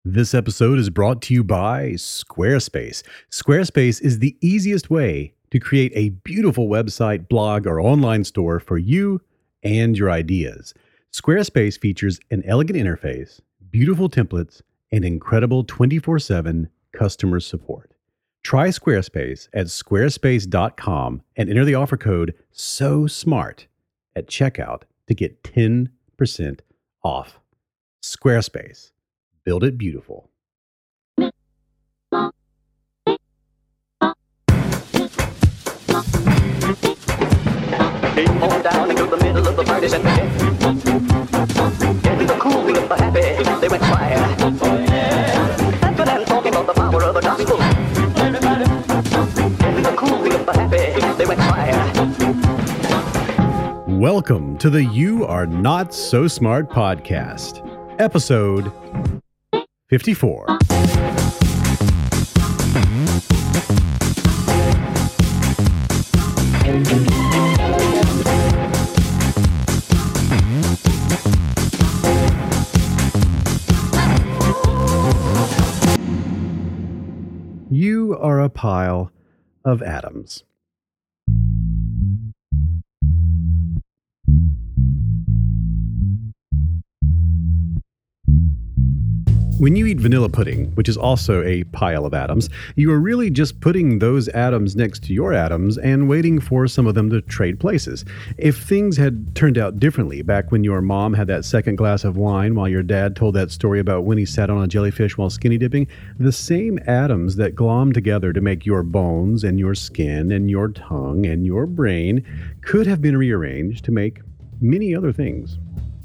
This episode is brought to you by Squarespace. Squarespace is the easiest way to create a beautiful website, blog, or online store for you and your ideas. Squarespace features an elegant interface, beautiful templates, and incredible 24/7 customer support. Try Squarespace at squarespace.com and enter the offer code SOSMART at checkout to get 10% off. Squarespace. Build it beautiful. Came on down into the middle of the party and into the cool of the happy, they went fire. Dancing and talking about the power of the gospel. Into the cool of the happy, they went fire. Welcome to the You Are Not So Smart podcast, episode 54. You are a pile of atoms. When you eat vanilla pudding, which is also a pile of atoms, you are really just putting those atoms next to your atoms and waiting for some of them to trade places. If things had turned out differently back when your mom had that second glass of wine while your dad told that story about when he sat on a jellyfish while skinny dipping, the same atoms that glom together to make your bones and your skin and your tongue and your brain could have been rearranged to make many other things.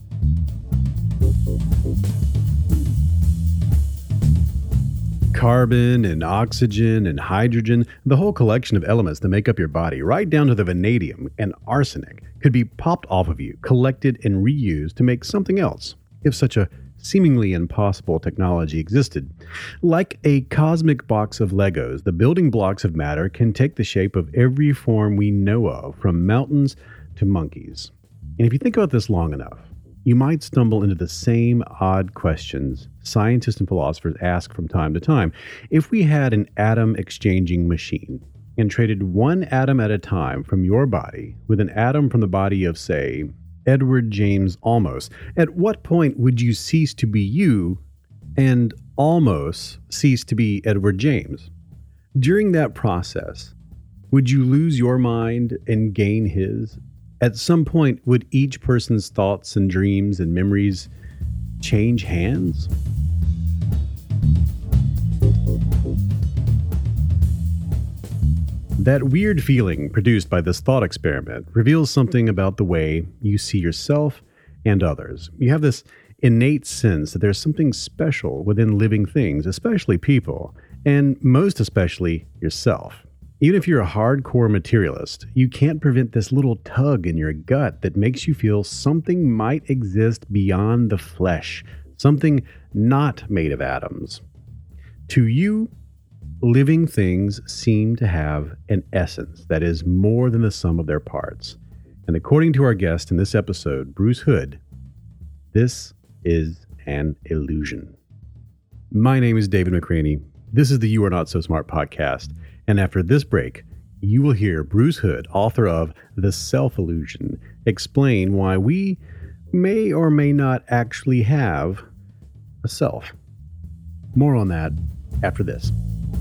Carbon and oxygen and hydrogen, the whole collection of elements that make up your body, right down to the vanadium and arsenic, could be popped off of you, collected and reused to make something else, if such a seemingly impossible technology existed. Like a cosmic box of Legos, the building blocks of matter can take the shape of every form we know of, from mountains to monkeys. And if you think about this long enough, you might stumble into the same odd questions scientists and philosophers ask from time to time. If we had an atom exchanging machine and traded one atom at a time from your body with an atom from the body of, say, Edward James Olmos, at what point would you cease to be you and Olmos cease to be Edward James? During that process, would you lose your mind and gain his? At some point, would each person's thoughts and dreams and memories change hands? That weird feeling produced by this thought experiment reveals something about the way you see yourself and others. You have this innate sense that there's something special within living things, especially people, and most especially yourself. Even if you're a hardcore materialist, you can't prevent this little tug in your gut that makes you feel something might exist beyond the flesh, something not made of atoms. To you, living things seem to have an essence that is more than the sum of their parts. And according to our guest in this episode, Bruce Hood, this is an illusion. My name is David McCraney. This is the You Are Not So Smart podcast. And after this break, you will hear Bruce Hood, author of The Self-Illusion, explain why we may or may not actually have a self. More on that after this.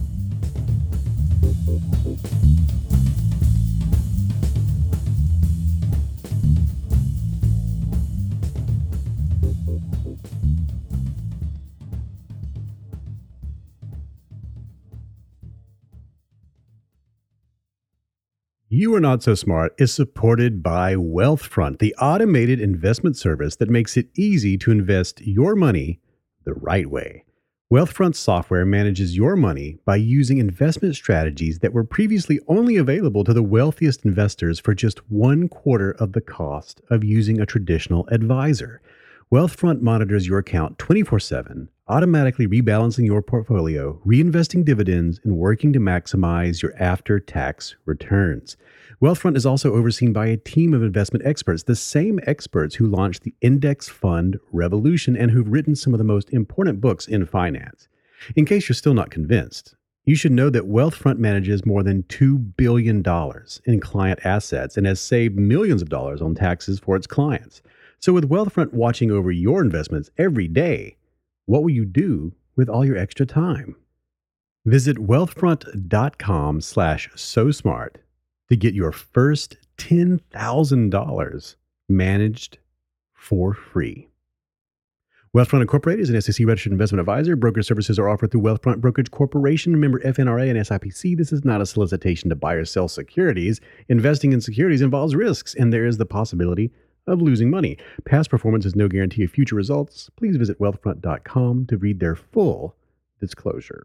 You Are Not So Smart is supported by Wealthfront, the automated investment service that makes it easy to invest your money the right way. Wealthfront software manages your money by using investment strategies that were previously only available to the wealthiest investors for just 1/4 of the cost of using a traditional advisor. Wealthfront monitors your account 24/7, automatically rebalancing your portfolio, reinvesting dividends, and working to maximize your after-tax returns. Wealthfront is also overseen by a team of investment experts, the same experts who launched the index fund revolution and who've written some of the most important books in finance. In case you're still not convinced, you should know that Wealthfront manages more than $2 billion in client assets and has saved millions of dollars on taxes for its clients. So with Wealthfront watching over your investments every day, what will you do with all your extra time? Visit wealthfront.com/so-smart to get your first $10,000 managed for free. Wealthfront Incorporated is an SEC-registered investment advisor. Broker services are offered through Wealthfront Brokerage Corporation, member FNRA and SIPC. This is not a solicitation to buy or sell securities. Investing in securities involves risks, and there is the possibility of losing money. Past performance is no guarantee of future results. Please visit wealthfront.com to read their full disclosure.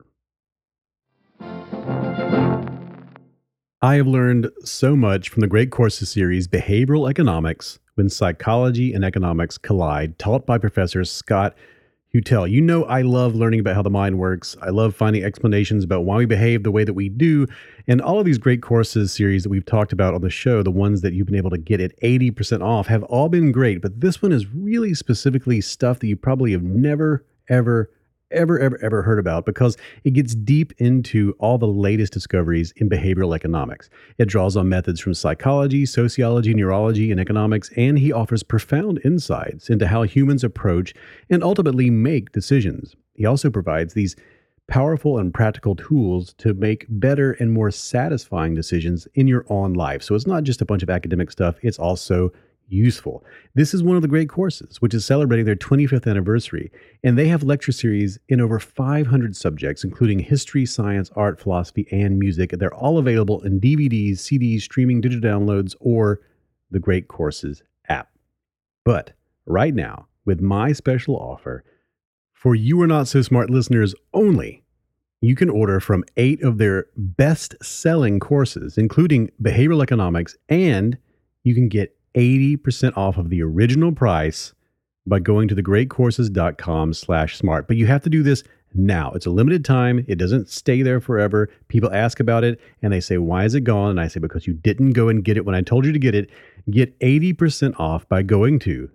I have learned so much from the Great Courses series, Behavioral Economics, When Psychology and Economics Collide, taught by Professor Scott Huettel. You know I love learning about how the mind works. I love finding explanations about why we behave the way that we do. And all of these Great Courses series that we've talked about on the show, the ones that you've been able to get at 80% off, have all been great. But this one is really specifically stuff that you probably have never, ever heard about, because it gets deep into all the latest discoveries in behavioral economics. It draws on methods from psychology, sociology, neurology, and economics, and he offers profound insights into how humans approach and ultimately make decisions. He also provides these powerful and practical tools to make better and more satisfying decisions in your own life. So it's not just a bunch of academic stuff, it's also useful. This is one of the Great Courses, which is celebrating their 25th anniversary, and they have lecture series in over 500 subjects, including history, science, art, philosophy, and music. They're all available in DVDs, CDs, streaming, digital downloads, or the Great Courses app. But right now, with my special offer, for You Are Not So Smart listeners only, you can order from 8 of their best-selling courses, including Behavioral Economics, and you can get 80% off of the original price by going to thegreatcourses.com/smart. But you have to do this now. It's a limited time. It doesn't stay there forever. People ask about it and they say, why is it gone? And I say, because you didn't go and get it when I told you to get it. Get 80% off by going to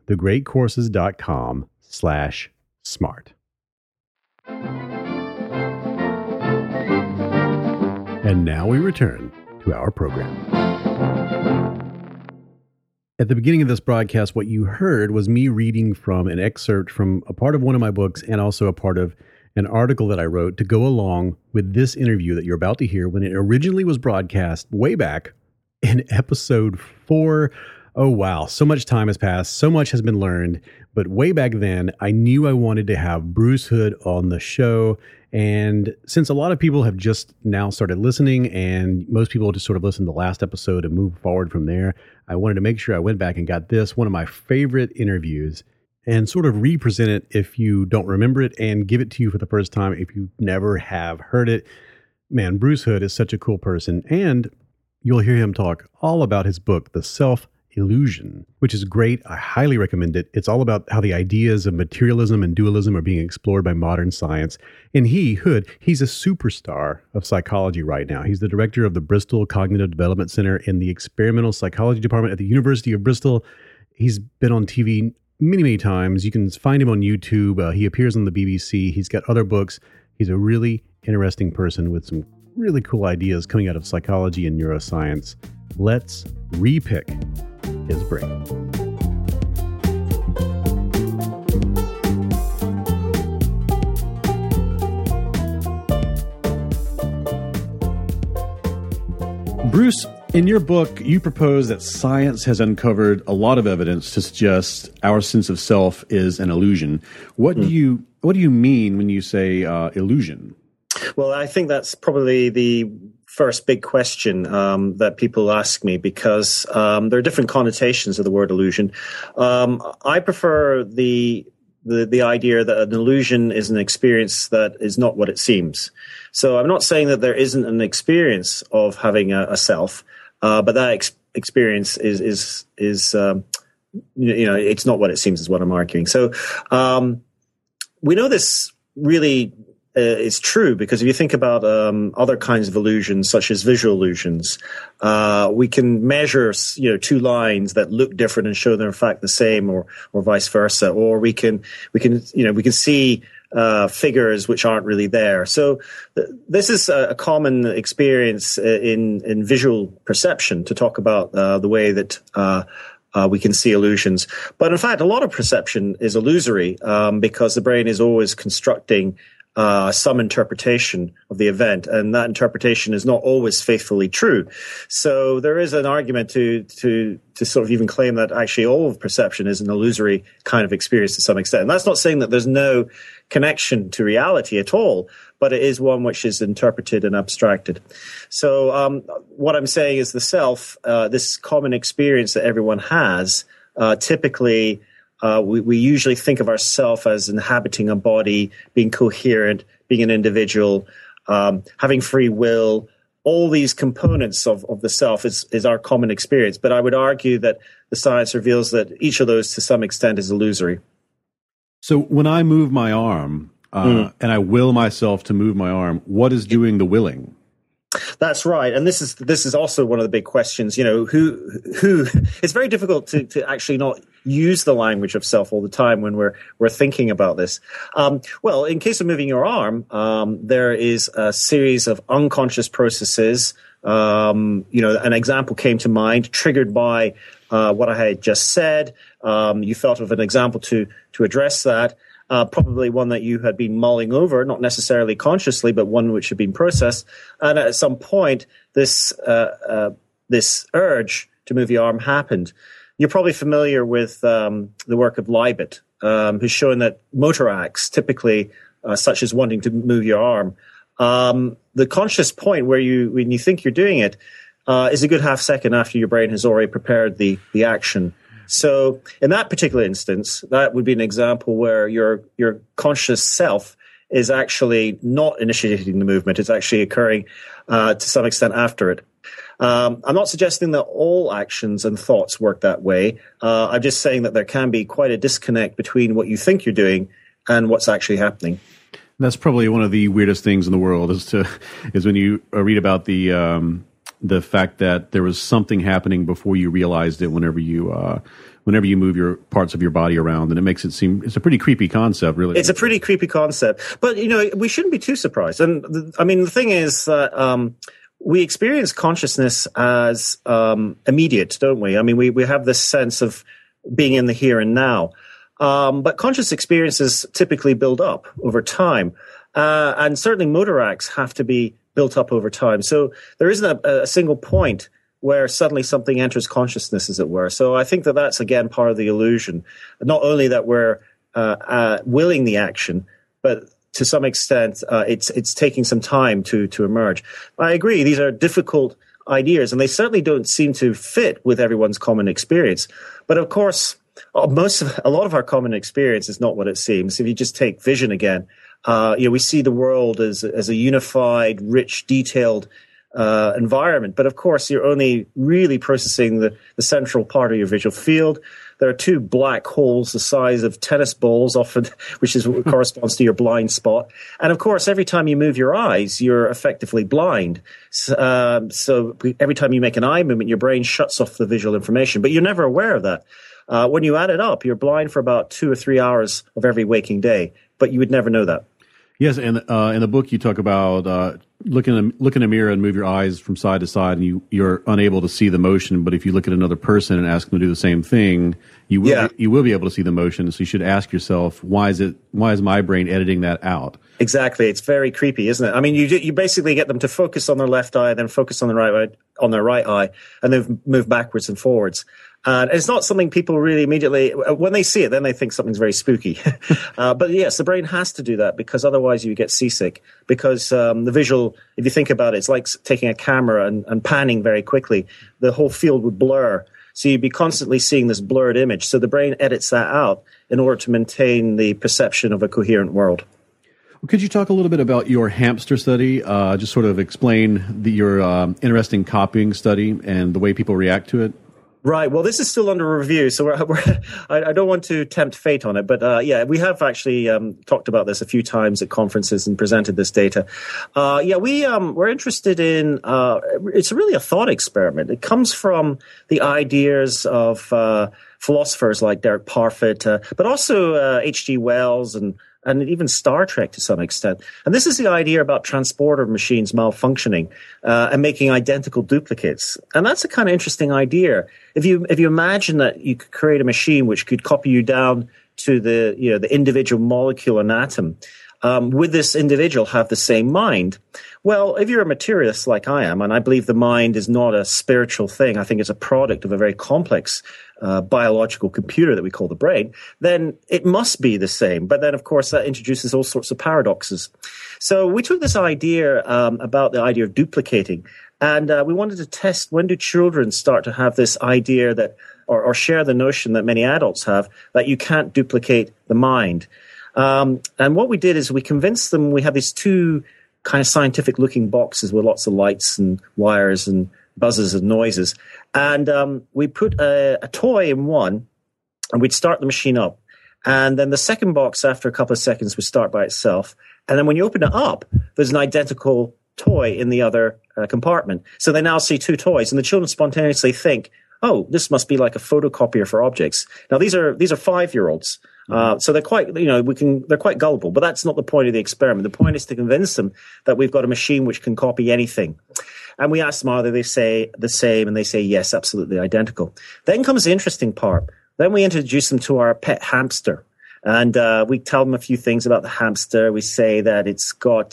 thegreatcourses.com/smart. And now we return to our program. At the beginning of this broadcast, what you heard was me reading from an excerpt from a part of one of my books and also a part of an article that I wrote to go along with this interview that you're about to hear when it originally was broadcast way back in episode 4. Oh, wow. So much time has passed. So much has been learned. But way back then, I knew I wanted to have Bruce Hood on the show. And since a lot of people have just now started listening and most people just sort of listened to the last episode and move forward from there, I wanted to make sure I went back and got this, one of my favorite interviews, and sort of represent it if you don't remember it and give it to you for the first time if you never have heard it. Man, Bruce Hood is such a cool person. And you'll hear him talk all about his book, The Self-Illusion, which is great. I highly recommend it. It's all about how the ideas of materialism and dualism are being explored by modern science. And Hood, he's a superstar of psychology right now. He's the director of the Bristol Cognitive Development Center in the Experimental Psychology Department at the University of Bristol. He's been on TV many times. You can find him on YouTube. He appears on the BBC. He's got other books. He's a really interesting person with some really cool ideas coming out of psychology and neuroscience. Let's repick his brain. Bruce, in your book, you propose that science has uncovered a lot of evidence to suggest our sense of self is an illusion. What do you mean when you say illusion? Well, I think that's probably the first big question that people ask me, because there are different connotations of the word illusion. I prefer the idea that an illusion is an experience that is not what it seems. So I'm not saying that there isn't an experience of having a self, but that experience is it's not what it seems, is what I'm arguing. So we know this really is true, because if you think about other kinds of illusions, such as visual illusions, we can measure, two lines that look different and show they're in fact the same, or vice versa, or we can see figures which aren't really there. So this is a common experience in visual perception, to talk about the way that we can see illusions. But in fact, a lot of perception is illusory, because the brain is always constructing some interpretation of the event, and that interpretation is not always faithfully true. So there is an argument to sort of even claim that actually all of perception is an illusory kind of experience to some extent. And that's not saying that there's no connection to reality at all, but it is one which is interpreted and abstracted. So what I'm saying is the self, this common experience that everyone has, typically we usually think of ourselves as inhabiting a body, being coherent, being an individual, having free will. All these components of the self is our common experience. But I would argue that the science reveals that each of those to some extent is illusory. So when I move my arm and I will myself to move my arm, what is doing the willing? That's right, and this is also one of the big questions. Who? It's very difficult to actually not use the language of self all the time when we're thinking about this. Well, in case of moving your arm, there is a series of unconscious processes. An example came to mind, triggered by what I had just said. You thought of an example to address that. Probably one that you had been mulling over, not necessarily consciously, but one which had been processed. And at some point, this urge to move your arm happened. You're probably familiar with the work of Libet, who's shown that motor acts, typically such as wanting to move your arm, the conscious point when you think you're doing it, is a good half second after your brain has already prepared the action. So in that particular instance, that would be an example where your conscious self is actually not initiating the movement. It's actually occurring to some extent after it. I'm not suggesting that all actions and thoughts work that way. I'm just saying that there can be quite a disconnect between what you think you're doing and what's actually happening. That's probably one of the weirdest things in the world is when you read about the fact that there was something happening before you realized it whenever you move your parts of your body around, and it makes it seem it's a pretty creepy concept, really. It's a pretty creepy concept, but we shouldn't be too surprised. And the thing is that we experience consciousness as immediate, don't we? I mean, we have this sense of being in the here and now, but conscious experiences typically build up over time, and certainly motor acts have to be built up over time. So there isn't a single point where suddenly something enters consciousness, as it were. So I think that that's, again, part of the illusion. Not only that we're willing the action, but to some extent, it's taking some time to emerge. I agree, these are difficult ideas, and they certainly don't seem to fit with everyone's common experience. But of course, a lot of our common experience is not what it seems. If you just take vision again, we see the world as a unified, rich, detailed environment. But of course, you're only really processing the central part of your visual field. There are two black holes the size of tennis balls, often, which is what corresponds to your blind spot. And of course, every time you move your eyes, you're effectively blind. So every time you make an eye movement, your brain shuts off the visual information. But you're never aware of that. When you add it up, you're blind for about 2 or 3 hours of every waking day. But you would never know that. Yes, and in the book you talk about look in a mirror and move your eyes from side to side, and you're unable to see the motion. But if you look at another person and ask them to do the same thing, you will be able to see the motion. So you should ask yourself, why is my brain editing that out? Exactly, it's very creepy, isn't it? I mean, you basically get them to focus on their left eye, then focus on their right eye, and then move backwards and forwards. And it's not something people really immediately, when they see it, then they think something's very spooky. But yes, the brain has to do that because otherwise you get seasick. Because the visual, if you think about it, it's like taking a camera and panning very quickly. The whole field would blur. So you'd be constantly seeing this blurred image. So the brain edits that out in order to maintain the perception of a coherent world. Could you talk a little bit about your hamster study? Just sort of explain your interesting copying study and the way people react to it? Right. Well, this is still under review, so I don't want to tempt fate on it. But yeah, we have actually talked about this a few times at conferences and presented this data. We're interested in. It's really a thought experiment. It comes from the ideas of philosophers like Derek Parfit, but also H.G. Wells and even Star Trek to some extent. And this is the idea about transporter machines malfunctioning and making identical duplicates. And that's a kind of interesting idea. If you imagine that you could create a machine which could copy you down to the individual molecule and atom, would this individual have the same mind? Well, if you're a materialist like I am, and I believe the mind is not a spiritual thing, I think it's a product of a very complex biological computer that we call the brain, then it must be the same. But then, of course, that introduces all sorts of paradoxes. So we took this idea about the idea of duplicating, and we wanted to test when do children start to have this idea that, or share the notion that many adults have, that you can't duplicate the mind. And what we did is we convinced them, we have these two kind of scientific looking boxes with lots of lights and wires and buzzes and noises. And we put a toy in one, and we'd start the machine up. And then the second box, after a couple of seconds, would start by itself. And then when you open it up, there's an identical toy in the other compartment. So they now see two toys, and the children spontaneously think, oh, this must be like a photocopier for objects. Now, these are 5-year-olds. So they're quite, they're quite gullible, but that's not the point of the experiment. The point is to convince them that we've got a machine which can copy anything. And we ask them, are they say the same? And they say, yes, absolutely identical. Then comes the interesting part. Then we introduce them to our pet hamster. And we tell them a few things about the hamster. We say that it's got,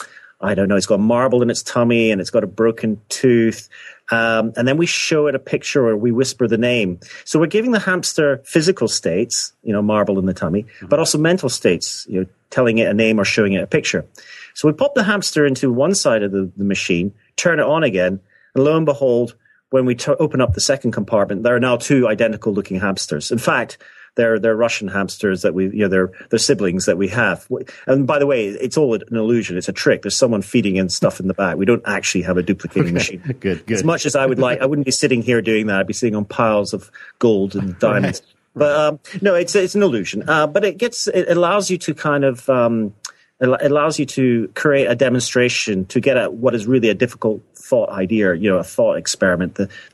it's got marble in its tummy and it's got a broken tooth. And then we show it a picture or we whisper the name. So we're giving the hamster physical states, marble in the tummy, but also mental states, telling it a name or showing it a picture. So we pop the hamster into one side of the machine, turn it on again, and lo and behold, when we open up the second compartment, there are now two identical looking hamsters. In fact, they're Russian hamsters that they're siblings that we have. And by the way, it's all an illusion. It's a trick. There's someone feeding in stuff in the back. We don't actually have a duplicating machine. Good. As much as I would like, I wouldn't be sitting here doing that. I'd be sitting on piles of gold and diamonds. But no, it's an illusion. But it allows you to kind of it allows you to create a demonstration to get at what is really a difficult thought idea. A thought experiment.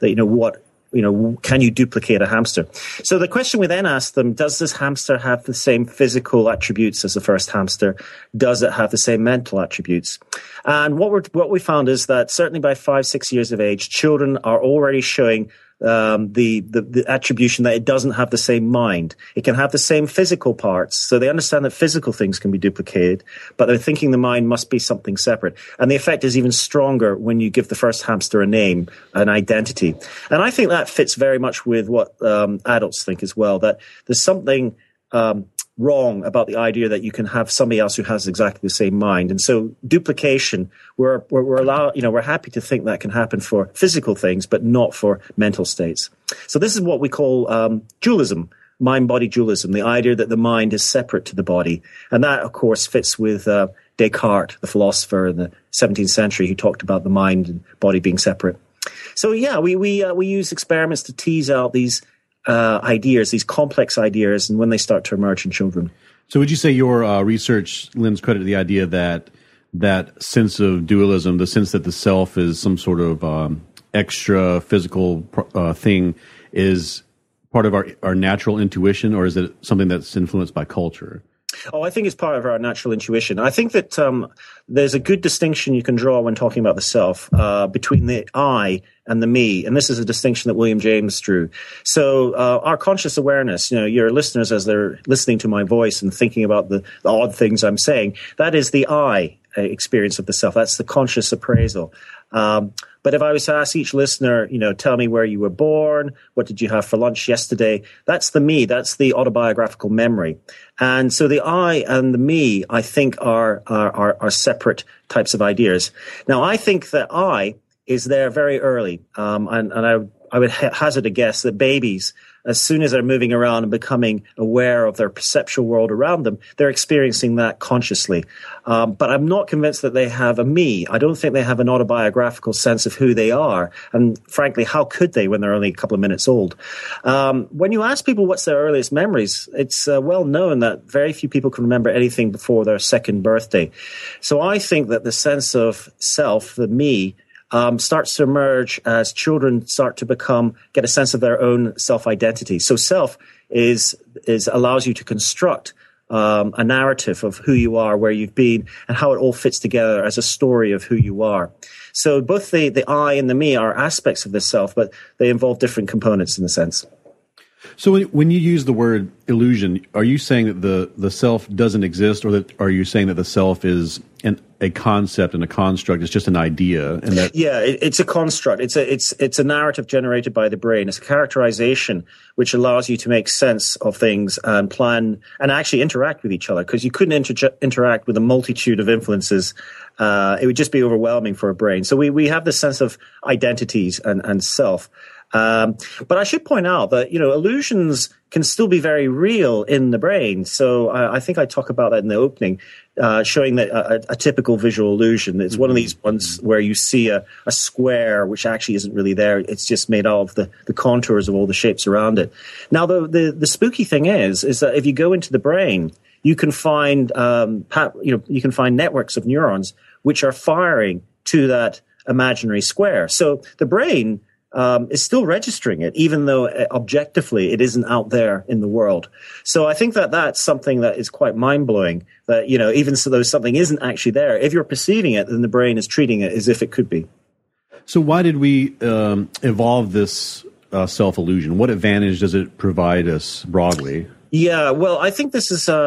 Can you duplicate a hamster? So the question we then asked them, does this hamster have the same physical attributes as the first hamster? Does it have the same mental attributes? And what we found is that certainly by 5-6 years of age, children are already showing the attribution that it doesn't have the same mind. It can have the same physical parts. So they understand that physical things can be duplicated, but they're thinking the mind must be something separate. And the effect is even stronger when you give the first hamster a name, an identity. And I think that fits very much with what adults think as well, that there's something wrong about the idea that you can have somebody else who has exactly the same mind. And so duplication, we're happy to think that can happen for physical things, but not for mental states. So this is what we call dualism, mind-body dualism, the idea that the mind is separate to the body. And that, of course, fits with Descartes, the philosopher in the 17th century who talked about the mind and body being separate. So yeah, we use experiments to tease out these ideas, these complex ideas, and when they start to emerge in children. So would you say your research lends credit to the idea that sense of dualism, the sense that the self is some sort of extra physical thing, is part of our natural intuition, or is it something that's influenced by culture? Oh, I think it's part of our natural intuition. I think that there's a good distinction you can draw when talking about the self between the I and the me. And this is a distinction that William James drew. So our conscious awareness, your listeners, as they're listening to my voice and thinking about the odd things I'm saying, that is the I experience of the self. That's the conscious appraisal. But if I was to ask each listener, tell me where you were born, what did you have for lunch yesterday, that's the me, that's the autobiographical memory. And so the I and the me, I think, are separate types of ideas. Now, I think that I is there very early. And I would hazard a guess that babies as soon as they're moving around and becoming aware of their perceptual world around them, they're experiencing that consciously. But I'm not convinced that they have a me. I don't think they have an autobiographical sense of who they are. And frankly, how could they when they're only a couple of minutes old? When you ask people what's their earliest memories, it's well known that very few people can remember anything before their second birthday. So I think that the sense of self, the me, starts to emerge as children start to get a sense of their own self-identity. So self allows you to construct a narrative of who you are, where you've been, and how it all fits together as a story of who you are. So both the I and the me are aspects of the self, but they involve different components in a sense. So when you use the word illusion, are you saying that the self doesn't exist, or are you saying that the self is a concept and a construct? It's just an idea, and that it's a construct. It's a narrative generated by the brain. It's a characterization which allows you to make sense of things and plan and actually interact with each other. Because you couldn't interact with a multitude of influences. It would just be overwhelming for a brain. So we have this sense of identities and self. But I should point out that, illusions can still be very real in the brain. So I think I talk about that in the opening, showing that a typical visual illusion. It's one of these ones where you see a square, which actually isn't really there. It's just made out of the contours of all the shapes around it. Now, the spooky thing is that if you go into the brain, you can find, you can find networks of neurons which are firing to that imaginary square. So the brain is still registering it, even though objectively it isn't out there in the world. So I think that that's something that is quite mind-blowing, that, even though something isn't actually there, if you're perceiving it, then the brain is treating it as if it could be. So why did we evolve this self-illusion? What advantage does it provide us broadly? Yeah, well, I think this is,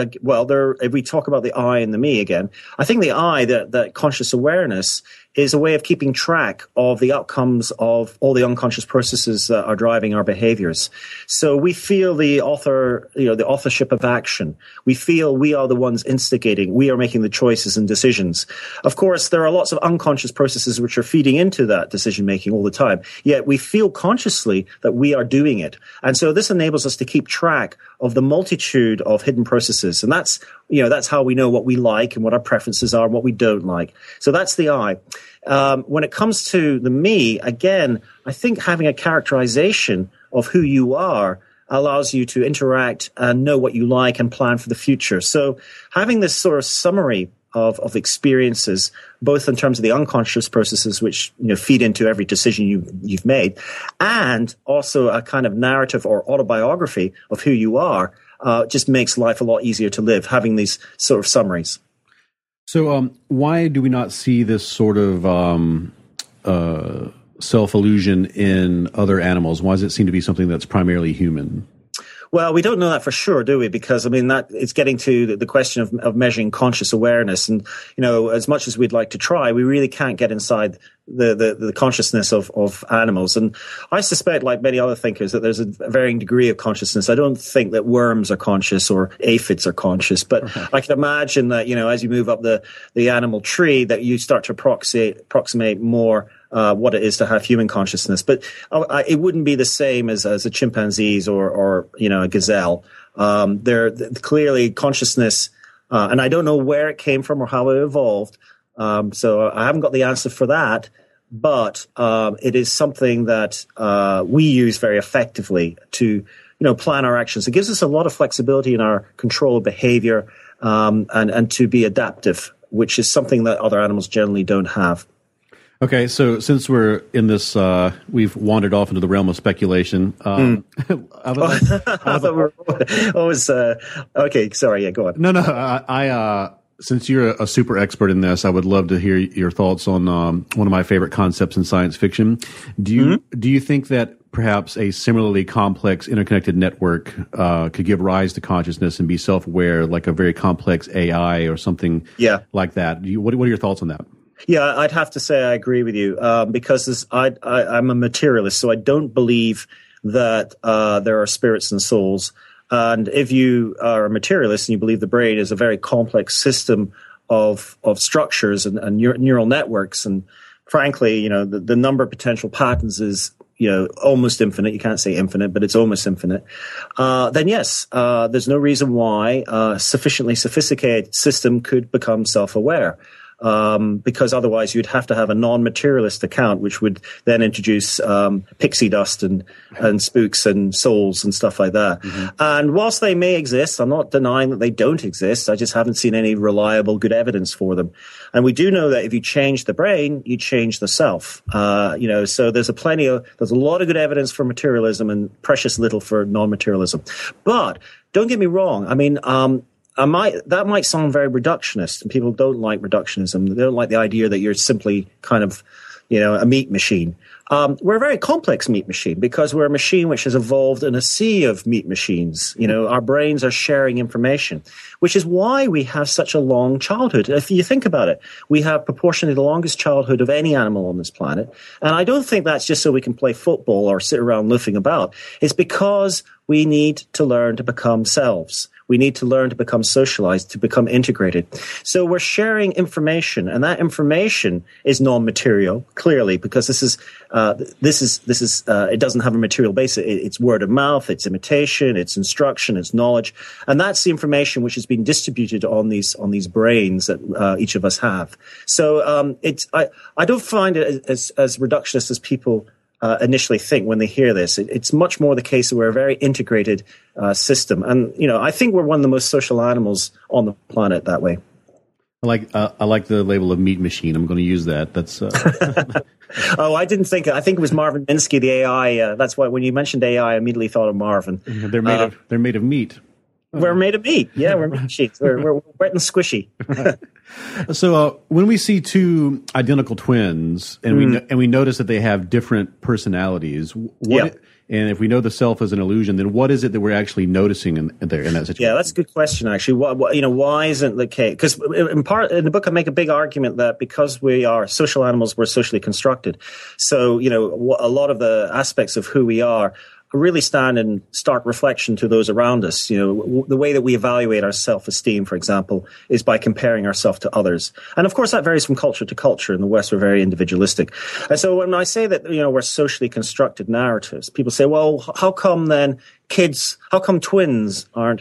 if we talk about the I and the me again, I think the I, that conscious awareness, is a way of keeping track of the outcomes of all the unconscious processes that are driving our behaviors. So we feel the authorship of action. We feel we are the ones instigating. We are making the choices and decisions. Of course, there are lots of unconscious processes which are feeding into that decision-making all the time. Yet we feel consciously that we are doing it. And so this enables us to keep track of the multitude of hidden processes. And that's how we know what we like and what our preferences are and what we don't like. So that's the I. When it comes to the me, again, I think having a characterization of who you are allows you to interact and know what you like and plan for the future. So having this sort of summary of experiences, both in terms of the unconscious processes which feed into every decision you've made, and also a kind of narrative or autobiography of who you are, just makes life a lot easier to live, having these sort of summaries. So why do we not see this sort of self-illusion in other animals? Why does it seem to be something that's primarily human? Well, we don't know that for sure, do we? Because, that it's getting to the question of measuring conscious awareness. And, as much as we'd like to try, we really can't get inside the consciousness of animals. And I suspect, like many other thinkers, that there's a varying degree of consciousness. I don't think that worms are conscious or aphids are conscious, but I can imagine that, as you move up the animal tree, that you start to approximate more what it is to have human consciousness. But it wouldn't be the same as a chimpanzees or a gazelle. They're clearly consciousness, and I don't know where it came from or how it evolved. So I haven't got the answer for that, but it is something that we use very effectively to plan our actions. It gives us a lot of flexibility in our control of behavior and to be adaptive, which is something that other animals generally don't have. Okay, so since we're in this, we've wandered off into the realm of speculation. I thought we were always okay. Sorry, yeah, go on. No, I since you're a super expert in this, I would love to hear your thoughts on one of my favorite concepts in science fiction. Do you think that perhaps a similarly complex interconnected network could give rise to consciousness and be self-aware, like a very complex AI or something like that? What are your thoughts on that? Yeah, I'd have to say I agree with you because I'm a materialist, so I don't believe that there are spirits and souls. And if you are a materialist and you believe the brain is a very complex system of structures and neural networks, and frankly, the number of potential patterns is almost infinite. You can't say infinite, but it's almost infinite. Then yes, there's no reason why a sufficiently sophisticated system could become self-aware. Because otherwise you'd have to have a non-materialist account, which would then introduce pixie dust and spooks and souls and stuff like that. Mm-hmm. And whilst they may exist, I'm not denying that they don't exist. I just haven't seen any reliable, good evidence for them. And we do know that if you change the brain, you change the self. So there's a lot of good evidence for materialism and precious little for non-materialism. But don't get me wrong. I mean, that might sound very reductionist, and people don't like reductionism. They don't like the idea that you're simply kind of, a meat machine. We're a very complex meat machine because we're a machine which has evolved in a sea of meat machines. Our brains are sharing information, which is why we have such a long childhood. If you think about it, we have proportionally the longest childhood of any animal on this planet. And I don't think that's just so we can play football or sit around loafing about. It's because we need to learn to become selves. We need to learn to become socialized, to become integrated. So we're sharing information, and that information is non-material, clearly, because this is it doesn't have a material base. It's word of mouth, it's imitation, it's instruction, it's knowledge, and that's the information which has been distributed on these brains that each of us have. So I don't find it as reductionist as people initially think when they hear this. It's much more the case that we're a very integrated system. And, I think we're one of the most social animals on the planet that way. I like the label of meat machine. I'm going to use that. That's. Oh, I didn't think. I think it was Marvin Minsky, the AI. That's why when you mentioned AI, I immediately thought of Marvin. They're made of meat. We're made of meat. Yeah, we're meat sheets. We're wet and squishy. So when we see two identical twins and we notice that they have different personalities, and if we know the self is an illusion, then what is it that we're actually noticing in that situation? Yeah, that's a good question. Actually, why isn't the case? Because in the book, I make a big argument that because we are social animals, we're socially constructed. So a lot of the aspects of who we are really stand in stark reflection to those around us. The way that we evaluate our self-esteem, for example, is by comparing ourselves to others. And of course, that varies from culture to culture. In the West, we're very individualistic. And so when I say that, we're socially constructed narratives, people say, well, how come then how come twins aren't,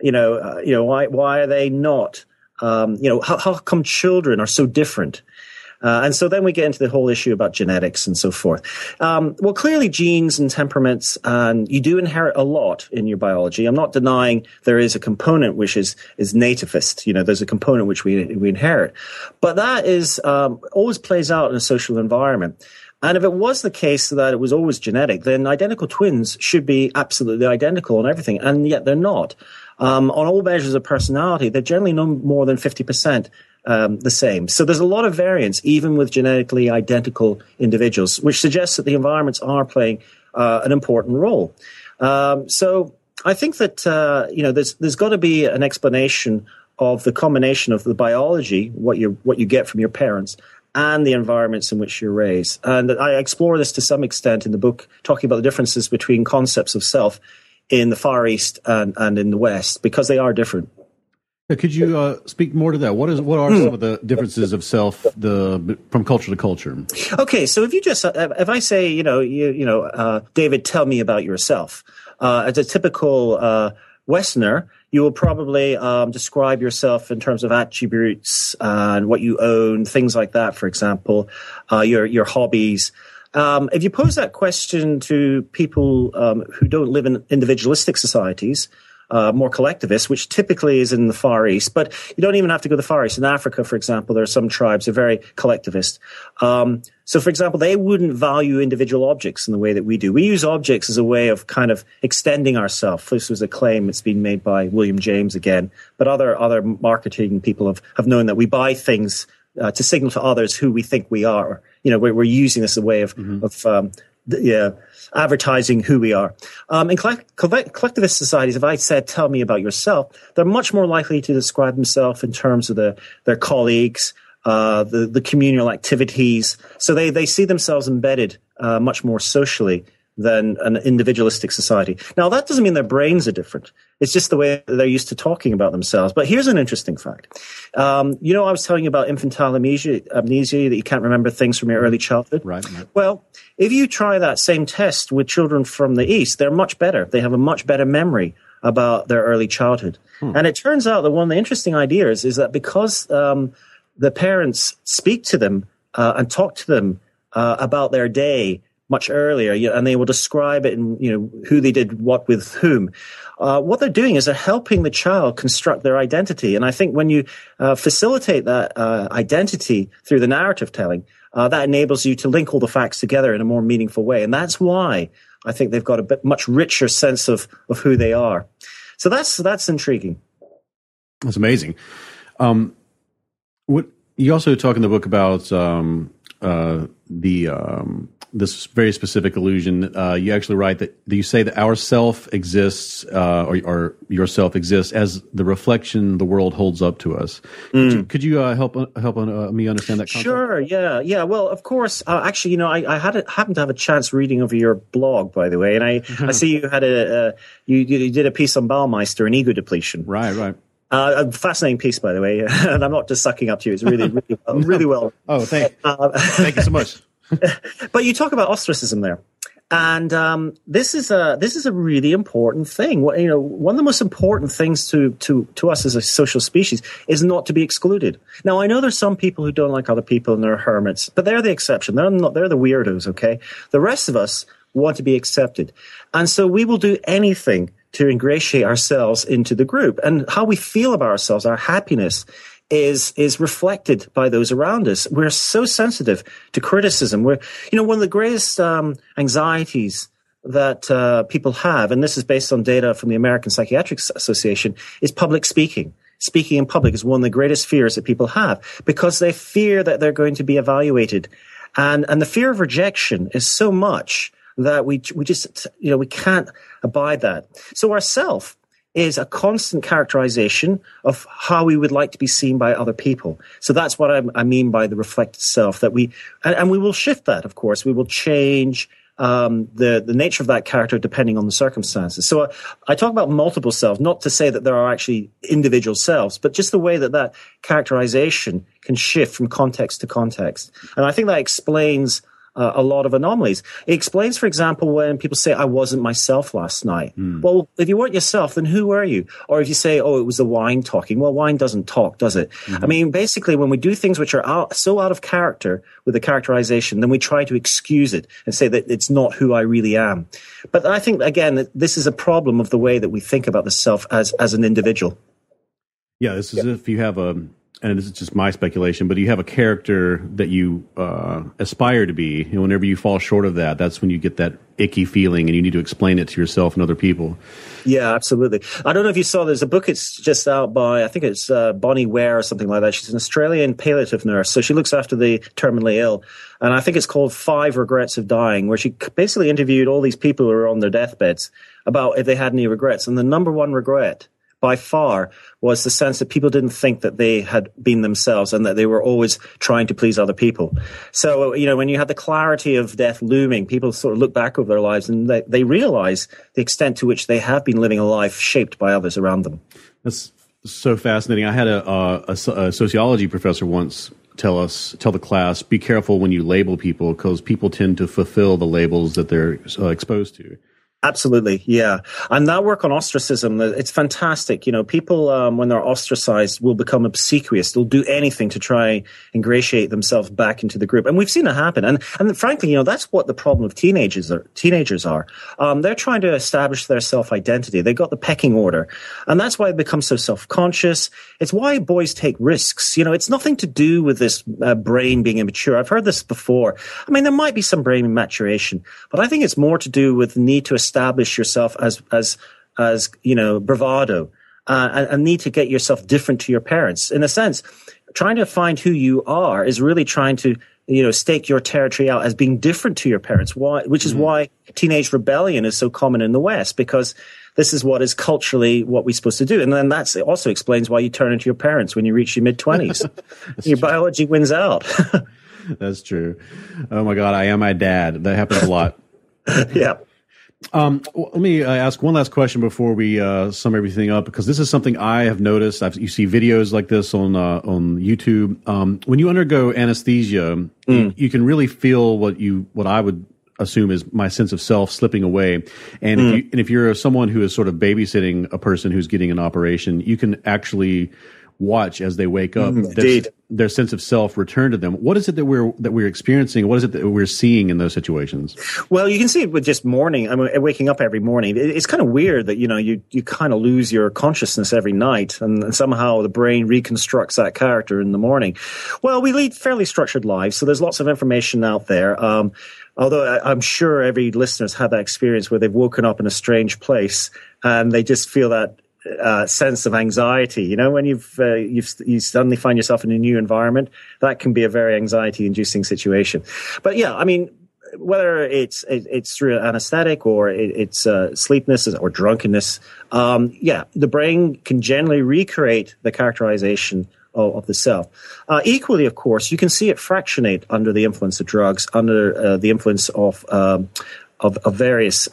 why are they not, how come children are so different? And so then we get into the whole issue about genetics and so forth. Well, clearly genes and temperaments, and you do inherit a lot in your biology. I'm not denying there is a component which is nativist. There's a component which we inherit. But that is always plays out in a social environment. And if it was the case that it was always genetic, then identical twins should be absolutely identical on everything, and yet they're not. On all measures of personality, they're generally no more than 50%. The same. So there's a lot of variance, even with genetically identical individuals, which suggests that the environments are playing an important role. So I think that there's got to be an explanation of the combination of the biology, what you get from your parents, and the environments in which you're raised. And I explore this to some extent in the book, talking about the differences between concepts of self in the Far East and in the West, because they are different. Could you speak more to that? What are some of the differences of self from culture to culture? Okay, so if I say, David, tell me about yourself. As a typical Westerner, you will probably describe yourself in terms of attributes and what you own, things like that. For example, your hobbies. If you pose that question to people who don't live in individualistic societies, more collectivist, which typically is in the Far East, but you don't even have to go to the Far East. In Africa, for example, there are some tribes that are very collectivist. So, for example, they wouldn't value individual objects in the way that we do. We use objects as a way of kind of extending ourselves. This was a claim that's been made by William James again, but other marketing people have known that we buy things to signal to others who we think we are. We're using this as a way of advertising who we are. In collectivist societies, if I said, tell me about yourself, they're much more likely to describe themselves in terms of their colleagues, the communal activities. So they see themselves embedded much more socially than an individualistic society. Now, that doesn't mean their brains are different. It's just the way they're used to talking about themselves. But here's an interesting fact. I was telling you about infantile amnesia, that you can't remember things from your early childhood. Right. Well, if you try that same test with children from the East, they're much better. They have a much better memory about their early childhood. And it turns out that one of the interesting ideas is that because the parents speak to them and talk to them about their day much earlier, and they will describe it and who they did what with whom. What they're doing is they're helping the child construct their identity. And I think when you facilitate that identity through the narrative telling, that enables you to link all the facts together in a more meaningful way. And that's why I think they've got a much richer sense of who they are. So that's intriguing. That's amazing. What you also talk in the book about this very specific illusion. You actually write that you say that our self exists, or your self exists as the reflection the world holds up to us. Could you help me understand that concept? Sure. Yeah. Well, of course. Actually, I happened to have a chance reading over your blog, by the way, and I see you had you did a piece on Baumeister and ego depletion. Right. A fascinating piece, by the way, and I'm not just sucking up to you. It's really well. Oh, thank you so much. But you talk about ostracism there, and this is a really important thing. One of the most important things to us as a social species is not to be excluded. Now, I know there's some people who don't like other people and they're hermits, but they're the exception. They're the weirdos. Okay, the rest of us want to be accepted, and so we will do anything to ingratiate ourselves into the group. And how we feel about ourselves, our happiness, is reflected by those around us. We're so sensitive to criticism. One of the greatest anxieties that people have, and this is based on data from the American Psychiatric Association, is public speaking. Speaking in public is one of the greatest fears that people have because they fear that they're going to be evaluated. And the fear of rejection is so much that we just, we can't abide that. So our self is a constant characterization of how we would like to be seen by other people. So that's what I mean by the reflected self, that we will shift that, of course. We will change the nature of that character depending on the circumstances. So I talk about multiple selves, not to say that there are actually individual selves, but just the way that characterization can shift from context to context. And I think that explains a lot of anomalies. It explains, for example, when people say, I wasn't myself last night. Well, if you weren't yourself, then who were you? Or if you say, oh, it was the wine talking. Well, wine doesn't talk, does it? I mean, basically, when we do things which are so out of character with the characterization, then we try to excuse it and say that it's not who I really am. But I think, again, that this is a problem of the way that we think about the self as an individual. Yeah, this is if you have and this is just my speculation, but you have a character that you aspire to be, and whenever you fall short of that, that's when you get that icky feeling, and you need to explain it to yourself and other people. Yeah, absolutely. I don't know if you saw, there's a book, it's just out by, I think it's Bonnie Ware or something like that. She's an Australian palliative nurse, so she looks after the terminally ill, and I think it's called 5 Regrets of Dying, where she basically interviewed all these people who are on their deathbeds about if they had any regrets, and the number one regret by far was the sense that people didn't think that they had been themselves and that they were always trying to please other people. So, when you have the clarity of death looming, people sort of look back over their lives and they realize the extent to which they have been living a life shaped by others around them. That's so fascinating. I had a sociology professor once tell the class, be careful when you label people because people tend to fulfill the labels that they're exposed to. Absolutely, yeah. And that work on ostracism, it's fantastic. People, when they're ostracized, will become obsequious. They'll do anything to try ingratiate themselves back into the group. And we've seen it happen. And frankly, that's what the problem of teenagers are. They're trying to establish their self-identity. They got the pecking order. And that's why they become so self-conscious. It's why boys take risks. It's nothing to do with this brain being immature. I've heard this before. I mean, there might be some brain maturation, but I think it's more to do with the need to establish yourself as bravado, and need to get yourself different to your parents. In a sense, trying to find who you are is really trying to, stake your territory out as being different to your parents. Which is why teenage rebellion is so common in the West, because this is what is culturally what we're supposed to do. And then that also explains why you turn into your parents when you reach your mid-20s. Your biology wins out. That's true. Oh my God, I am my dad. That happens a lot. Yeah. Let me ask one last question before we sum everything up, because this is something I have noticed. You see videos like this on YouTube. When you undergo anesthesia, you can really feel what I would assume is my sense of self slipping away. And if you're someone who is sort of babysitting a person who's getting an operation, you can actually watch as they wake up. Their sense of self return to them. What is it that we're experiencing? What is it that we're seeing in those situations? Well, you can see it with just waking up every morning. It's kind of weird that, you kind of lose your consciousness every night, and somehow the brain reconstructs that character in the morning. Well, we lead fairly structured lives, so there's lots of information out there. Although I'm sure every listener's had that experience where they've woken up in a strange place and they just feel that sense of anxiety, when you suddenly find yourself in a new environment. That can be a very anxiety-inducing situation. But yeah, whether it's through anesthetic or it's sleepiness or drunkenness, the brain can generally recreate the characterization of the self. Equally, of course, you can see it fractionate under the influence of drugs, under the influence of various,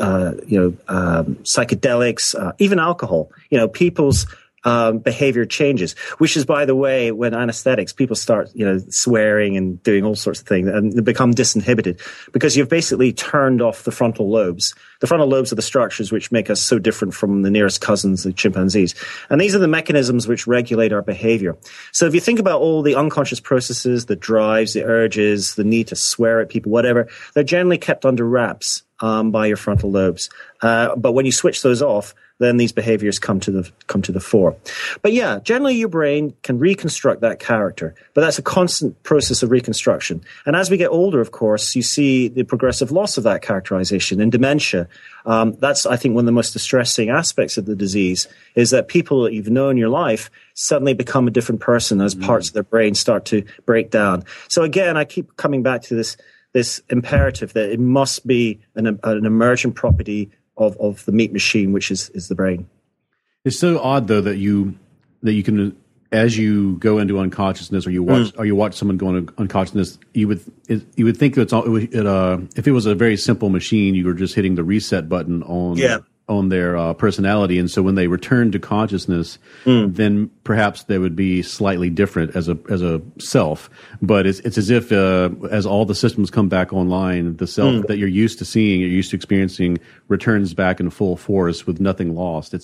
psychedelics, even alcohol. People's behavior changes, which is, by the way, when anesthetics, people start, swearing and doing all sorts of things, and they become disinhibited because you've basically turned off the frontal lobes. The frontal lobes are the structures which make us so different from the nearest cousins, the chimpanzees. And these are the mechanisms which regulate our behavior. So if you think about all the unconscious processes, the drives, the urges, the need to swear at people, whatever, they're generally kept under wraps by your frontal lobes. But when you switch those off, then these behaviors come to the fore. But yeah, generally your brain can reconstruct that character, but that's a constant process of reconstruction. And as we get older, of course, you see the progressive loss of that characterization. In dementia, that's, I think, one of the most distressing aspects of the disease, is that people that you've known in your life suddenly become a different person as parts of their brain start to break down. So again, I keep coming back to this imperative that it must be an emergent property of the meat machine, which is the brain. It's so odd, though, that you can, as you go into unconsciousness, or you watch someone go into unconsciousness, you would think that if it was a very simple machine, you were just hitting the reset button on their personality, and so when they return to consciousness, then perhaps they would be slightly different as a self. But it's as if as all the systems come back online, the self that you're used to seeing, you're used to experiencing, returns back in full force with nothing lost.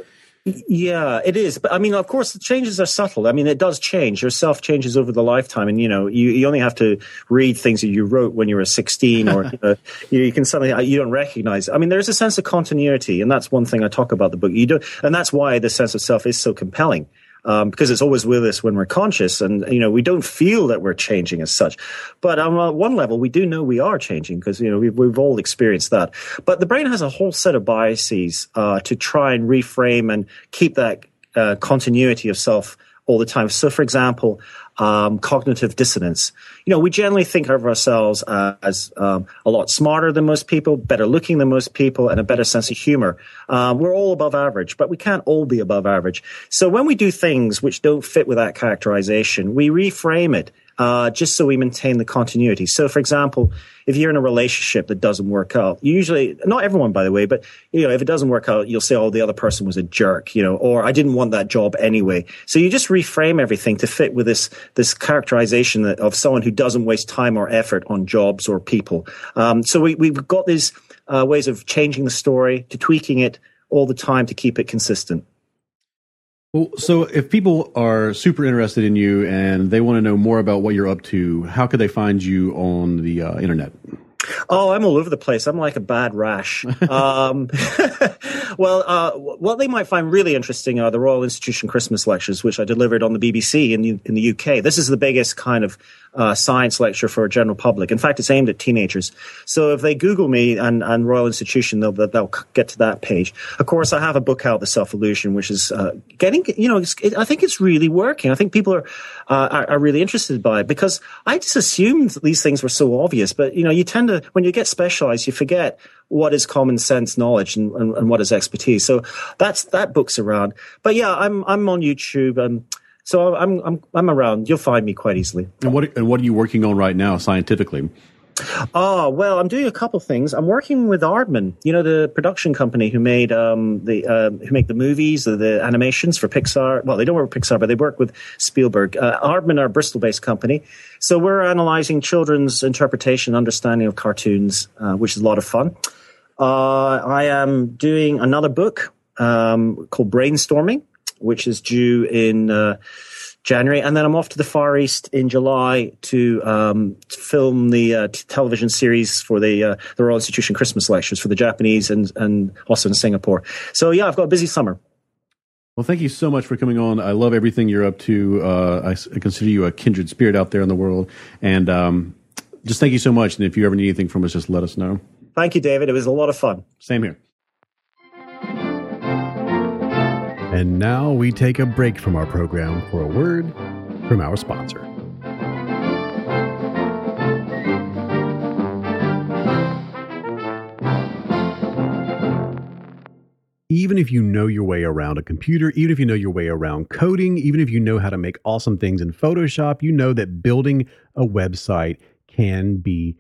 Yeah, it is. But of course, the changes are subtle. It does change. Your self changes over the lifetime. And, you only have to read things that you wrote when you were 16, or you can suddenly, you don't recognize. There's a sense of continuity. And that's one thing I talk about the book. And that's why the sense of self is so compelling. Because it's always with us when we're conscious, and we don't feel that we're changing as such. But on one level, we do know we are changing, because we've all experienced that. But the brain has a whole set of biases to try and reframe and keep that continuity of self all the time. So, for example, cognitive dissonance. We generally think of ourselves as a lot smarter than most people, better looking than most people, and a better sense of humor. We're all above average, but we can't all be above average. So when we do things which don't fit with that characterization, we reframe it just so we maintain the continuity. So, for example, if you're in a relationship that doesn't work out, usually, not everyone, by the way, but, if it doesn't work out, you'll say, oh, the other person was a jerk, or I didn't want that job anyway. So you just reframe everything to fit with this characterization of someone who doesn't waste time or effort on jobs or people. So we've got these ways of changing the story, to tweaking it all the time to keep it consistent. Well, so if people are super interested in you and they want to know more about what you're up to, how could they find you on the internet? Oh, I'm all over the place. I'm like a bad rash. What they might find really interesting are the Royal Institution Christmas lectures, which I delivered on the BBC in the UK. This is the biggest kind of science lecture for a general public. In fact, it's aimed at teenagers. So if they Google me and Royal Institution, they'll get to that page. Of course, I have a book out, The Self-Illusion, which is getting, I think it's really working. I think people are really interested by it, because I just assumed that these things were so obvious. But, you tend to, when you get specialized, you forget what is common sense knowledge and what is expertise. So that book's around. But yeah, I'm on YouTube. So I'm around. You'll find me quite easily. And what are you working on right now scientifically? Oh, well, I'm doing a couple things. I'm working with Aardman, the production company who made who make the movies, the animations for Pixar. Well, they don't work with Pixar, but they work with Spielberg. Aardman are a Bristol-based company. So we're analyzing children's interpretation and understanding of cartoons, which is a lot of fun. I am doing another book called Brainstorming, which is due in January, and then I'm off to the Far East in July to film the television series for the Royal Institution Christmas lectures for the Japanese and also in Singapore. So yeah, I've got a busy summer. Well, thank you so much for coming on. I love everything you're up to. I consider you a kindred spirit out there in the world, and just thank you so much. And if you ever need anything from us, just let us know. Thank you, David. It was a lot of fun. Same here. And now we take a break from our program for a word from our sponsor. Even if you know your way around a computer, even if you know your way around coding, even if you know how to make awesome things in Photoshop, you know that building a website can be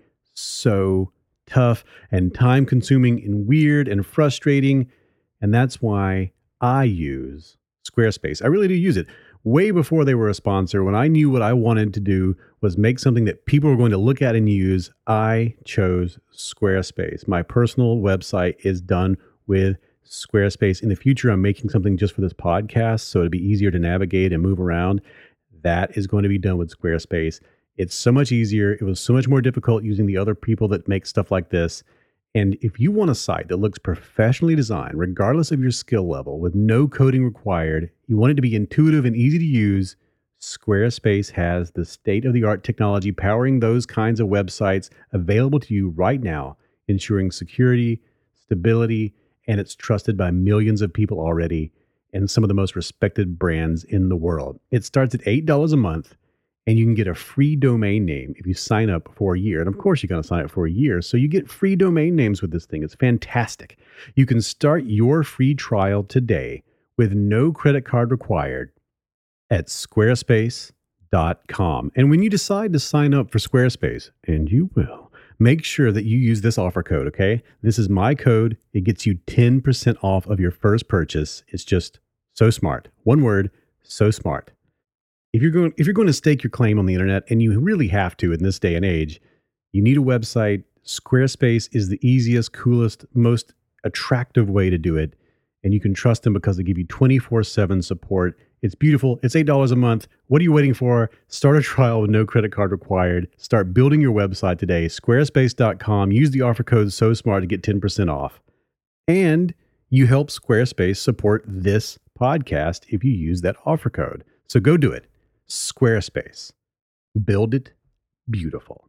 so tough and time-consuming and weird and frustrating. And that's why I use Squarespace. I really do use it. Way before they were a sponsor, when I knew what I wanted to do was make something that people were going to look at and use, I chose Squarespace. My personal website is done with Squarespace. In the future, I'm making something just for this podcast, so it'd be easier to navigate and move around. That is going to be done with Squarespace. It's so much easier. It was so much more difficult using the other people that make stuff like this. And if you want a site that looks professionally designed, regardless of your skill level, with no coding required, you want it to be intuitive and easy to use, Squarespace has the state-of-the-art technology powering those kinds of websites available to you right now, ensuring security, stability, and it's trusted by millions of people already and some of the most respected brands in the world. It starts at $8 a month. And you can get a free domain name if you sign up for a year. And of course, you're going to sign up for a year. So you get free domain names with this thing. It's fantastic. You can start your free trial today with no credit card required at squarespace.com. And when you decide to sign up for Squarespace, and you will, make sure that you use this offer code, okay? This is my code. It gets you 10% off of your first purchase. It's just so smart. One word, so smart. If you're going to stake your claim on the internet, and you really have to in this day and age, you need a website. Squarespace is the easiest, coolest, most attractive way to do it. And you can trust them because they give you 24/7 support. It's beautiful. It's $8 a month. What are you waiting for? Start a trial with no credit card required. Start building your website today. Squarespace.com. Use the offer code SOSMART to get 10% off. And you help Squarespace support this podcast if you use that offer code. So go do it. Squarespace. Build it beautiful.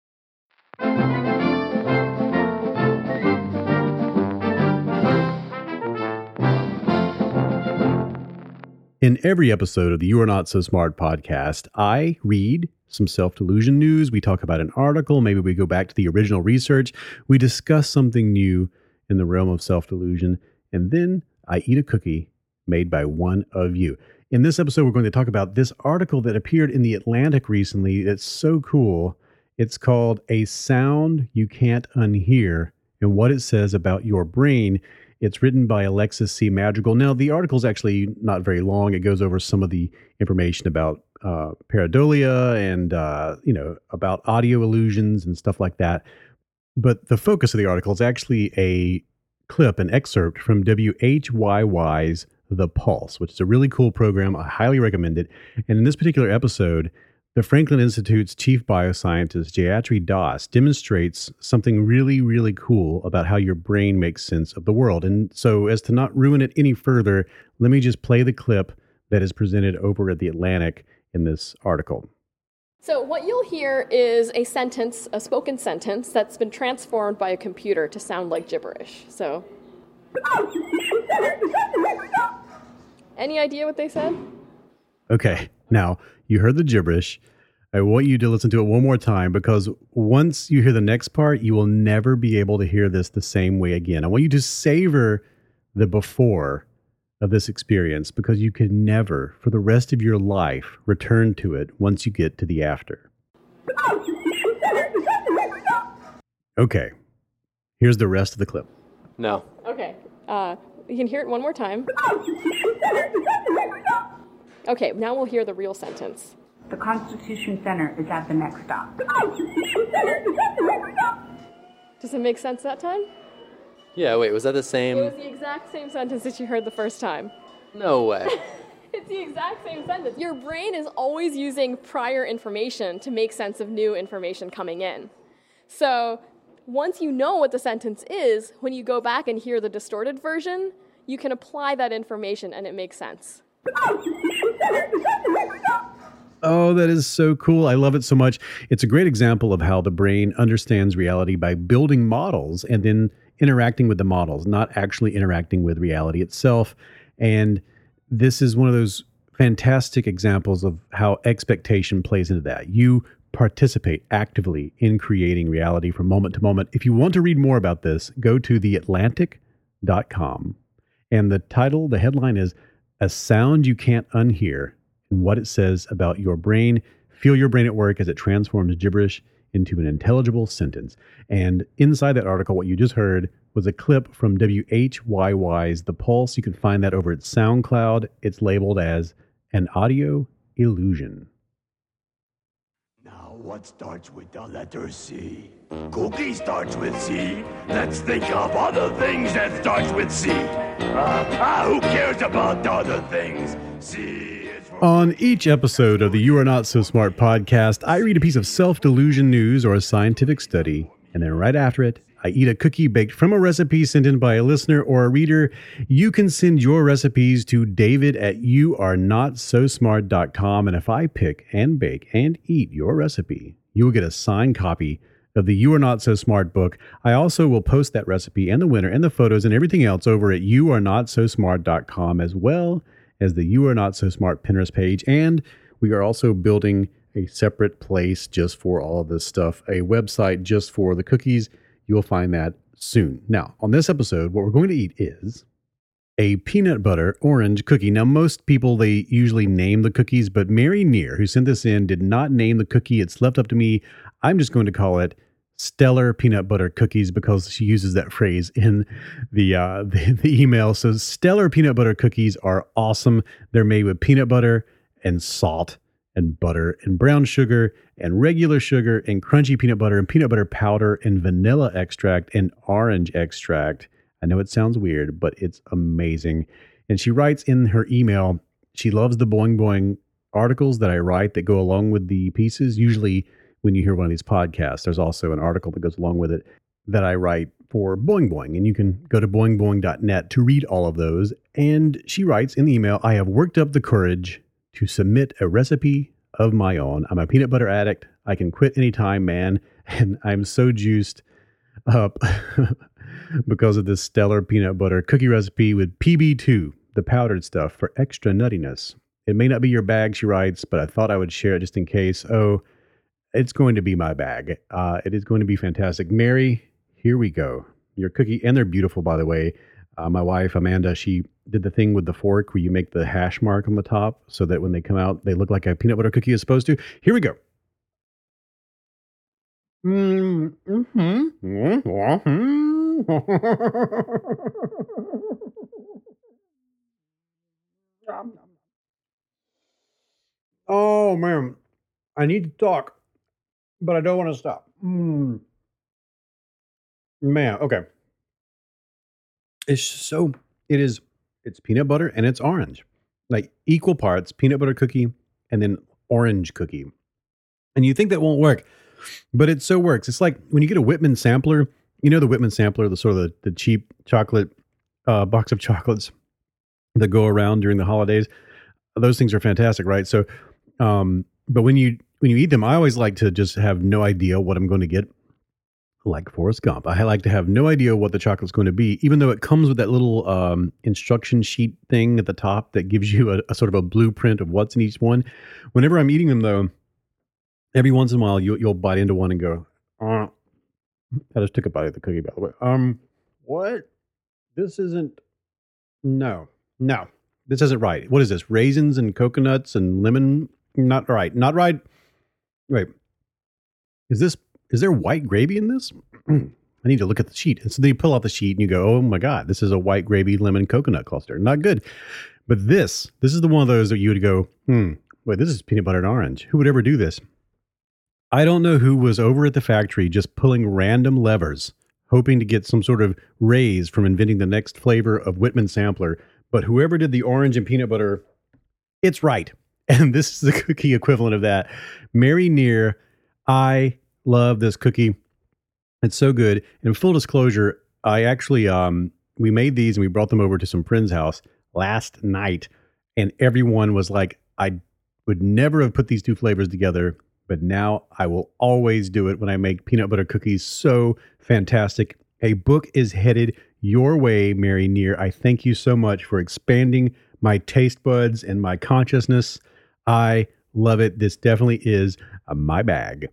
In every episode of the You Are Not So Smart podcast, I read some self-delusion news. We talk about an article. Maybe we go back to the original research. We discuss something new in the realm of self-delusion. And then I eat a cookie made by one of you. In this episode, we're going to talk about this article that appeared in The Atlantic recently. It's so cool. It's called A Sound You Can't Unhear and What It Says About Your Brain. It's written by Alexis C. Madrigal. Now, the article's actually not very long. It goes over some of the information about pareidolia and, about audio illusions and stuff like that. But the focus of the article is actually an excerpt from WHYY's The Pulse, which is a really cool program. I highly recommend it. And in this particular episode, the Franklin Institute's chief bioscientist, Jayatri Das, demonstrates something really, really cool about how your brain makes sense of the world. And so as to not ruin it any further, let me just play the clip that is presented over at The Atlantic in this article. So what you'll hear is a sentence, a spoken sentence, that's been transformed by a computer to sound like gibberish. So, any idea what they said? Okay, now you heard the gibberish. I want you to listen to it one more time, because once you hear the next part, you will never be able to hear this the same way again. I want you to savor the before of this experience, because you can never, for the rest of your life, return to it once you get to the after. Okay. Here's the rest of the clip. No. Okay. You can hear it one more time. Okay, now we'll hear the real sentence. The Constitution Center is at the next stop. Does it make sense that time? Yeah, wait, was that the It same? was the exact same sentence that you heard the first time. No way. It's the exact same sentence. Your brain is always using prior information to make sense of new information coming in. So once you know what the sentence is, when you go back and hear the distorted version, you can apply that information and it makes sense. Oh, that is so cool. I love it so much. It's a great example of how the brain understands reality by building models and then interacting with the models, not actually interacting with reality itself. And this is one of those fantastic examples of how expectation plays into that. You participate actively in creating reality from moment to moment. If you want to read more about this, go to theatlantic.com. And the headline is A Sound You Can't Unhear, and what it says about your brain. Feel your brain at work as it transforms gibberish into an intelligible sentence. And inside that article, what you just heard was a clip from WHYY's The Pulse. You can find that over at SoundCloud. It's labeled as an audio illusion. Now, what starts with the letter C? Cookie starts with C. Let's think of other things that starts with C. Who cares about other things? C is for... On each episode of the You Are Not So Smart podcast, I read a piece of self-delusion news or a scientific study, and then right after it, I eat a cookie baked from a recipe sent in by a listener or a reader. You can send your recipes to david@youarenotsosmart.com, and if I pick and bake and eat your recipe, you will get a signed copy of the You Are Not So Smart book. I also will post that recipe and the winner and the photos and everything else over at youarenotsosmart.com, as well as the You Are Not So Smart Pinterest page. And we are also building a separate place just for all of this stuff, a website just for the cookies. You'll find that soon. Now, on this episode, what we're going to eat is a peanut butter orange cookie. Now, most people, they usually name the cookies, but Mary Neer, who sent this in, did not name the cookie. It's left up to me. I'm just going to call it Stellar Peanut Butter Cookies because she uses that phrase in the email. So Stellar Peanut Butter Cookies are awesome. They're made with peanut butter and salt and butter and brown sugar and regular sugar and crunchy peanut butter and peanut butter powder and vanilla extract and orange extract. I know it sounds weird, but it's amazing. And she writes in her email, she loves the Boing Boing articles that I write that go along with the pieces. Usually when you hear one of these podcasts, there's also an article that goes along with it that I write for Boing Boing. And you can go to boingboing.net to read all of those. And she writes in the email, I have worked up the courage to submit a recipe of my own. I'm a peanut butter addict. I can quit anytime, man. And I'm so juiced up because of this stellar peanut butter cookie recipe with PB2, the powdered stuff, for extra nuttiness. It may not be your bag, she writes, but I thought I would share it just in case. Oh, it's going to be my bag. It is going to be fantastic. Mary, here we go. Your cookie, and they're beautiful, by the way. My wife, Amanda, she did the thing with the fork where you make the hash mark on the top so that when they come out, they look like a peanut butter cookie is supposed to. Here we go. Oh, man. I need to talk, but I don't want to stop. Man, okay. It's peanut butter and it's orange. Like equal parts peanut butter cookie and then orange cookie. And you think that won't work, but it so works. It's like when you get a Whitman sampler, you know, the Whitman sampler, the sort of the cheap chocolate box of chocolates that go around during the holidays. Those things are fantastic, right? So, but when you eat them, I always like to just have no idea what I'm going to get. Like Forrest Gump, I like to have no idea what the chocolate's going to be, even though it comes with that little instruction sheet thing at the top that gives you a sort of a blueprint of what's in each one. Whenever I'm eating them, though, every once in a while you'll bite into one and go, I just took a bite of the cookie, by the way. What? This isn't. No, this isn't right. What is this? Raisins and coconuts and lemon? Not right. Wait, is this is there white gravy in this? I need to look at the sheet. And so then you pull out the sheet and you go, oh my God, this is a white gravy lemon coconut cluster. Not good. But this is the one of those that you would go, wait, this is peanut butter and orange. Who would ever do this? I don't know who was over at the factory just pulling random levers, hoping to get some sort of raise from inventing the next flavor of Whitman Sampler. But whoever did the orange and peanut butter, it's right. And this is the cookie equivalent of that. Mary Neer, I love this cookie. It's so good. And full disclosure, I actually, we made these and we brought them over to some friend's house last night. And everyone was like, I would never have put these two flavors together, but now I will always do it when I make peanut butter cookies. So fantastic. A book is headed your way, Mary Neer. I thank you so much for expanding my taste buds and my consciousness. I love it. This definitely is my bag.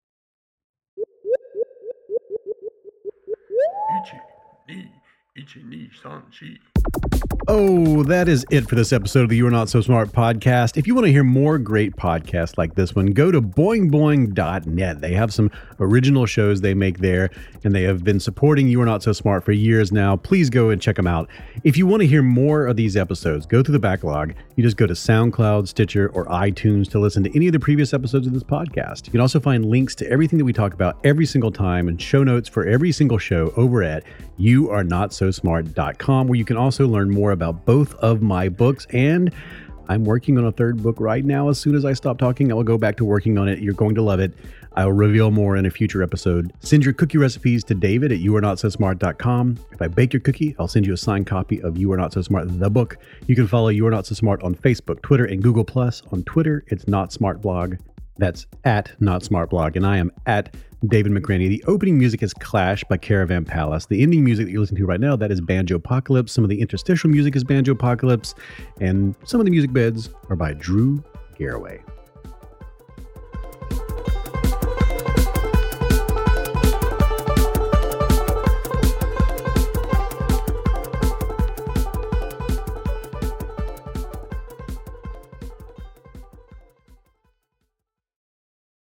Oh, that is it for this episode of the You Are Not So Smart podcast. If you want to hear more great podcasts like this one, go to boingboing.net. They have some original shows they make there, and they have been supporting You Are Not So Smart for years now. Please go and check them out. If you want to hear more of these episodes, go through the backlog. You just go to SoundCloud, Stitcher, or iTunes to listen to any of the previous episodes of this podcast. You can also find links to everything that we talk about every single time and show notes for every single show over at youarenotsosmart.com, where you can also learn more about both of my books. And I'm working on a third book right now. As soon as I stop talking, I will go back to working on it. You're going to love it. I'll reveal more in a future episode. Send your cookie recipes to David at youarenotsosmart.com. If I bake your cookie, I'll send you a signed copy of You Are Not So Smart, the book. You can follow You Are Not So Smart on Facebook, Twitter, and Google+. On Twitter, it's Not Smart Blog. That's at Not Smart Blog, and I am at David McRaney. The opening music is Clash by Caravan Palace. The ending music that you're listening to right now, that is Banjopocalypse. Some of the interstitial music is Banjopocalypse, and some of the music beds are by Drew Garraway.